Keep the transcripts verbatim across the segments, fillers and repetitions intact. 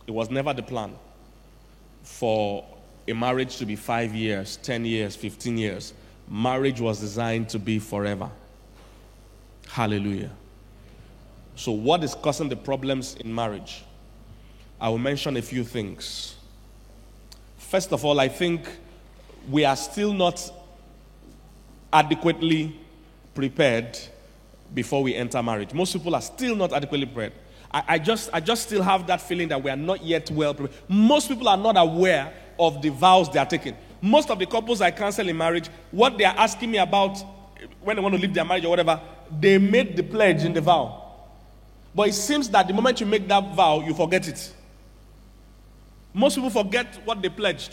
it was never the plan for a marriage to be five years, ten years, fifteen years. Marriage was designed to be forever. Hallelujah. So what is causing the problems in marriage? I will mention a few things. First of all, I think we are still not adequately prepared before we enter marriage. Most people are still not adequately prepared. I, I just I just still have that feeling that we are not yet well prepared. Most people are not aware of the vows they are taking. Most of the couples I counsel in marriage, what they are asking me about when they want to leave their marriage or whatever, they made the pledge in the vow. But it seems that the moment you make that vow, you forget it. Most people forget what they pledged.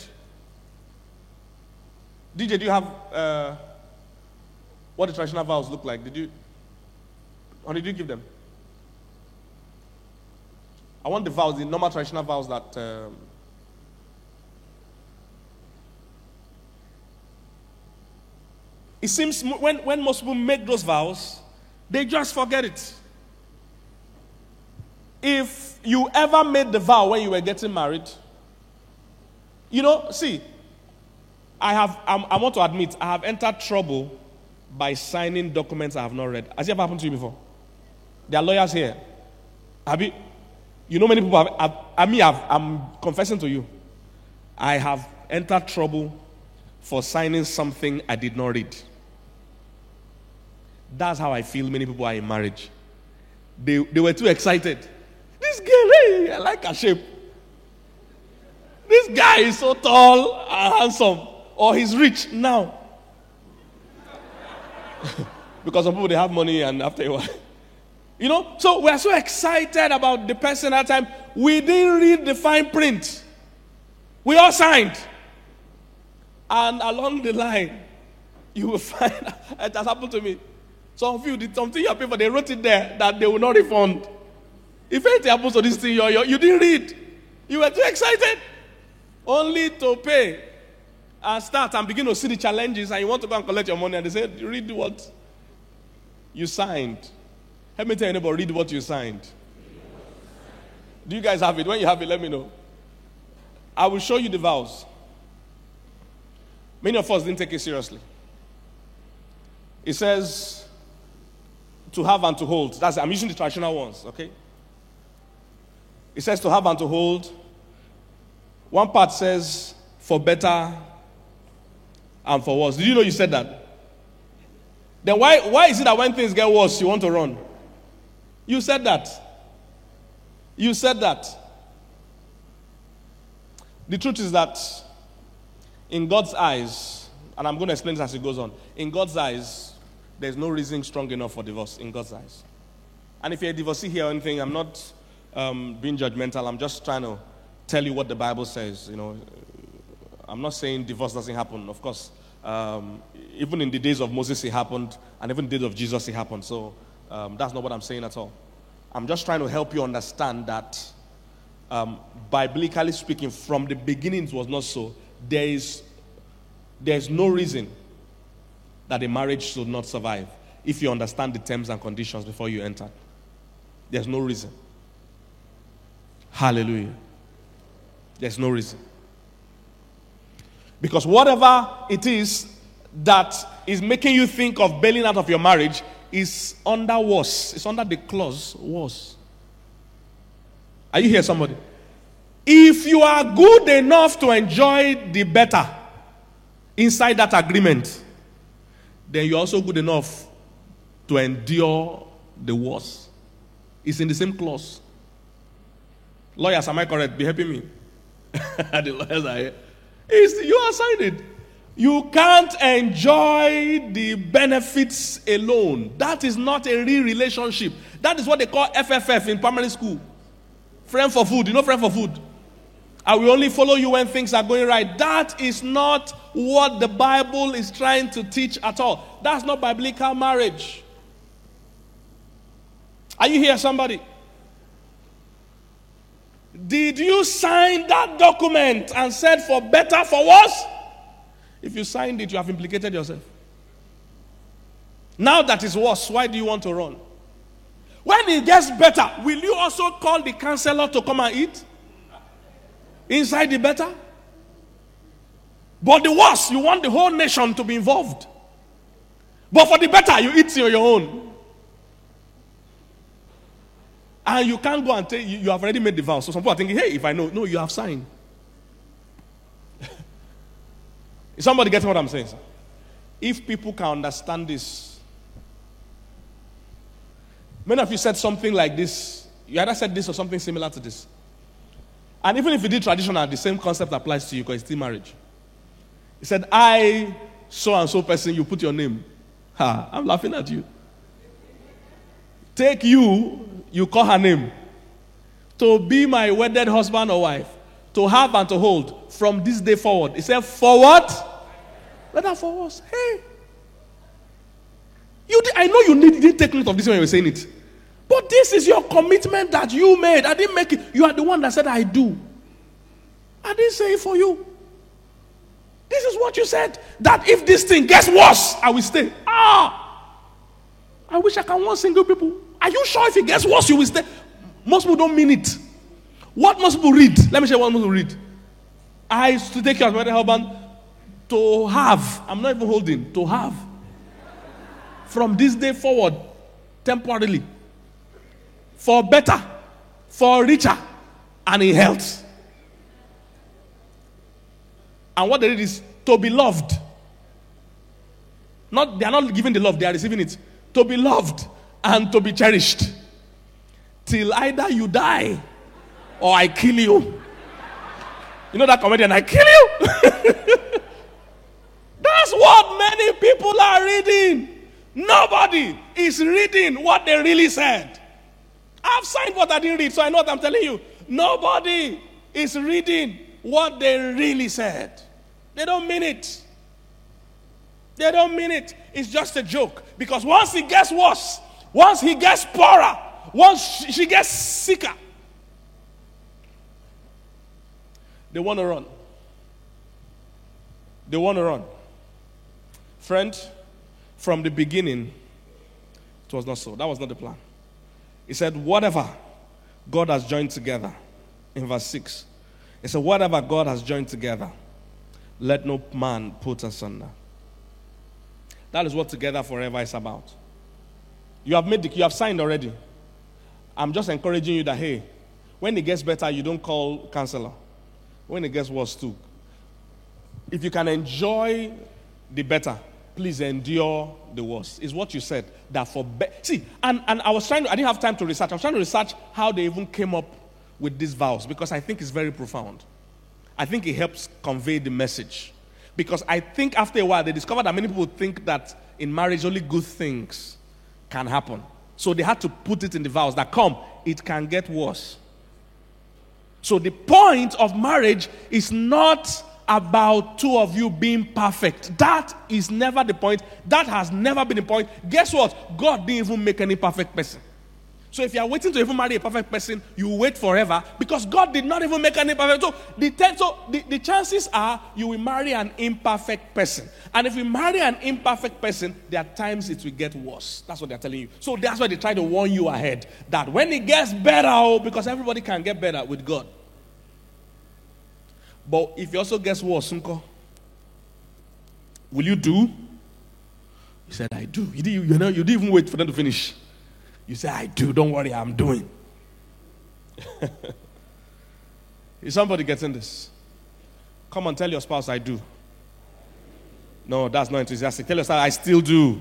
D J, do you have uh, what the traditional vows look like? Did you, or did you give them? I want the vows, the normal traditional vows that. Um, it seems when, when most people make those vows, they just forget it. If you ever made the vow when you were getting married, you know, see, I have, I'm, I want to admit, I have entered trouble by signing documents I have not read. Has it ever happened to you before? There are lawyers here. Have you, you know many people have, have I mean, I've, I'm confessing to you, I have entered trouble for signing something I did not read. That's how I feel many people are in marriage. They, they were too excited. This girl, hey, I like her shape. This guy is so tall and handsome. Or he's rich now. Because some people, they have money and after a while. You know, so we're so excited about the person at that time. We didn't read the fine print. We all signed. And along the line, you will find, it has happened to me. Some of you did something you are paying for, they wrote it there that they will not refund. If anything happens to this thing, you, you, you didn't read. You were too excited. Only to pay and start and begin to see the challenges, and you want to go and collect your money, and they say, read what you signed. Let me tell you, neighbor, read what you signed. Do you guys have it? When you have it, let me know. I will show you the vows. Many of us didn't take it seriously. It says to have and to hold. That's, I'm using the traditional ones, okay? It says to have and to hold. One part says for better and for worse. Did you know you said that? Then why, why is it that when things get worse, you want to run? You said that. You said that. The truth is that in God's eyes, and I'm going to explain this as it goes on, in God's eyes, there's no reason strong enough for divorce in God's eyes. And if you're a divorcee here or anything, I'm not um, being judgmental. I'm just trying to tell you what the Bible says. You know, I'm not saying divorce doesn't happen. Of course, um, even in the days of Moses it happened, and even in the days of Jesus it happened. So um, that's not what I'm saying at all. I'm just trying to help you understand that, um, biblically speaking, from the beginning it was not so. There is, there is no reason that a marriage should not survive if you understand the terms and conditions before you enter. There's no reason. Hallelujah. There's no reason. Because whatever it is that is making you think of bailing out of your marriage is under worse. It's under the clause worse. Are you here, somebody? If you are good enough to enjoy the better inside that agreement, then you're also good enough to endure the worse. It's in the same clause. Lawyers, am I correct? Be helping me. The lawyers are here. It's, you are signed. You can't enjoy the benefits alone. That is not a real relationship. That is what they call F F F in primary school. Friend for food. You know friend for food? I will only follow you when things are going right. That is not what the Bible is trying to teach at all. That's not biblical marriage. Are you here, somebody? Did you sign that document and said for better, for worse? If you signed it, you have implicated yourself. Now that is worse, why do you want to run? When it gets better, will you also call the counselor to come and eat? Inside the better. But the worse, you want the whole nation to be involved. But for the better, you eat your own. And you can't go and tell you, you have already made the vow. So some people are thinking, hey, if I know, no, you have signed. Is somebody getting what I'm saying, sir? If people can understand this. Many of you said something like this. You either said this or something similar to this. And even if you did traditional, the same concept applies to you because it's still marriage. He said, I, so and so person, you put your name. Ha, I'm laughing at you. Take you, you call her name. To be my wedded husband or wife. To have and to hold from this day forward. He said, for what? Better for us. Hey. You did, I know you, need, you didn't take note of this when you were saying it. But this is your commitment that you made. I didn't make it. You are the one that said, I do. I didn't say it for you. This is what you said. That if this thing gets worse, I will stay. Ah! I wish I can want single people. Are you sure if it gets worse, you will stay? Most people don't mean it. What most people read? Let me show you what most people read. I used to take care of my husband to have. I'm not even holding. To have. From this day forward, temporarily. For better. For richer. And in health. And what they read is to be loved. Not, they are not giving the love, they are receiving it. To be loved and to be cherished. Till either you die or I kill you. You know that comedian, I kill you? That's what many people are reading. Nobody is reading what they really said. I've signed what I didn't read, so I know what I'm telling you. Nobody is reading what they really said. They don't mean it. They don't mean it. It's just a joke. Because once it gets worse, once he gets poorer, once she gets sicker, they want to run. They want to run. Friend, from the beginning, it was not so. That was not the plan. He said, whatever God has joined together, in verse six, he said, whatever God has joined together, let no man put asunder. That is what together forever is about. You have made the, you have signed already. I'm just encouraging you that, hey, when it gets better, you don't call counselor. When it gets worse too. If you can enjoy the better, please endure the worst. Is what you said. That for be- see, and, and I was trying to, I didn't have time to research. I was trying to research how they even came up with these vows because I think it's very profound. I think it helps convey the message. Because I think after a while they discovered that many people think that in marriage only good things can happen. So they had to put it in the vows that come, it can get worse. So the point of marriage is not about two of you being perfect. That is never the point. That has never been the point. Guess what? God didn't even make any perfect person. So if you are waiting to even marry a perfect person, you wait forever because God did not even make any perfect. So the, so the, the chances are you will marry an imperfect person. And if you marry an imperfect person, there are times it will get worse. That's what they're telling you. So that's why they try to warn you ahead. That when it gets better, oh, because everybody can get better with God. But if it also gets worse, will you do? He said, I do. You didn't, you know, you didn't even wait for them to finish. You say, I do. Don't worry, I'm doing. Is somebody getting this? Come on, tell your spouse, I do. No, that's not enthusiastic. Tell your spouse, I still do.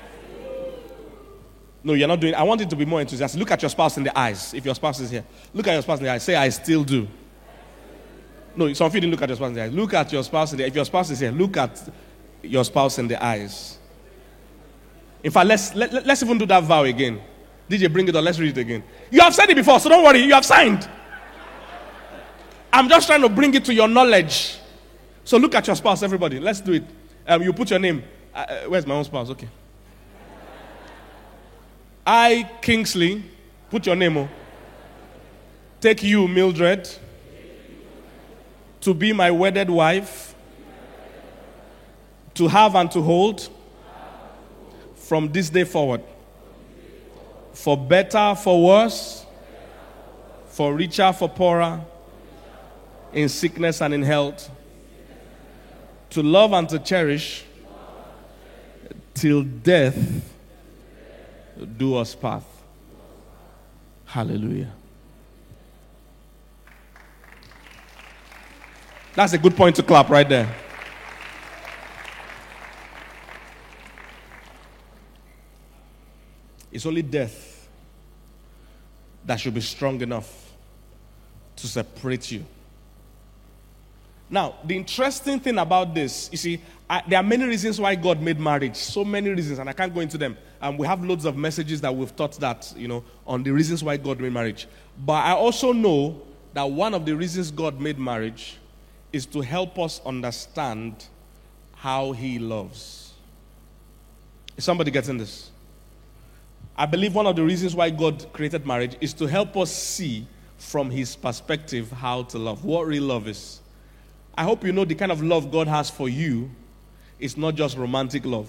No, you're not doing it. I want it to be more enthusiastic. Look at your spouse in the eyes. If your spouse is here, look at your spouse in the eyes. Say, I still do. No, some of you didn't look at your spouse in the eyes. Look at your spouse in the eyes. If your spouse is here, look at your spouse in the eyes. In fact, let's, let, let's even do that vow again. D J, bring it on. Let's read it again. You have said it before, so don't worry. You have signed. I'm just trying to bring it to your knowledge. So look at your spouse, everybody. Let's do it. Um, you put your name. Uh, where's my own spouse? Okay. I, Kingsley, put your name on. Take you, Mildred, to be my wedded wife, to have and to hold from this day forward. For better, for worse, for richer, for poorer, in sickness and in health, to love and to cherish, till death do us part. Hallelujah. That's a good point to clap right there. It's only death that should be strong enough to separate you. Now, the interesting thing about this, you see, I, there are many reasons why God made marriage. So many reasons, and I can't go into them. And we have loads of messages that we've taught that, you know, on the reasons why God made marriage. But I also know that one of the reasons God made marriage is to help us understand how He loves. Is somebody getting this? I believe one of the reasons why God created marriage is to help us see from His perspective how to love, what real love is. I hope you know the kind of love God has for you is not just romantic love.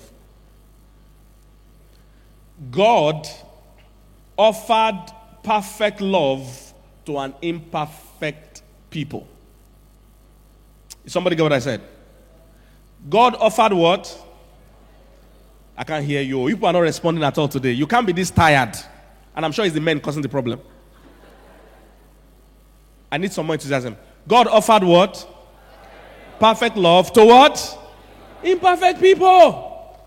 God offered perfect love to an imperfect people. Somebody get what I said? God offered what? I can't hear you. You people are not responding at all today. You can't be this tired. And I'm sure it's the men causing the problem. I need some more enthusiasm. God offered what? Perfect love to what? Imperfect people.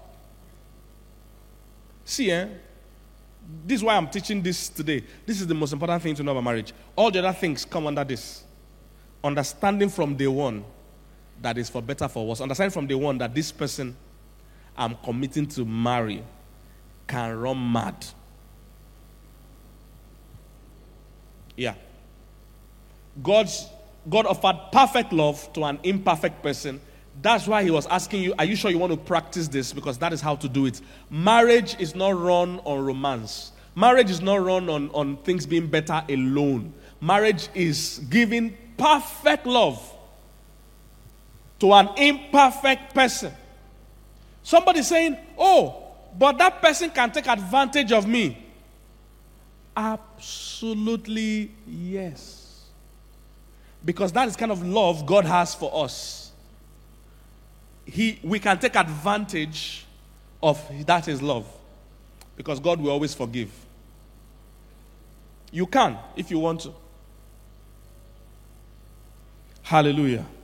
See, eh? This is why I'm teaching this today. This is the most important thing to know about marriage. All the other things come under this. Understanding from day one that is for better, for worse. Understanding from day one that this person I'm committing to marry can run mad. Yeah. God's, God offered perfect love to an imperfect person. That's why He was asking you, are you sure you want to practice this? Because that is how to do it. Marriage is not run on romance. Marriage is not run on, on things being better alone. Marriage is giving perfect love to an imperfect person. Somebody saying, oh, but that person can take advantage of me. Absolutely yes. Because that is kind of love God has for us. He, we can take advantage of that is love. Because God will always forgive. You can if you want to. Hallelujah.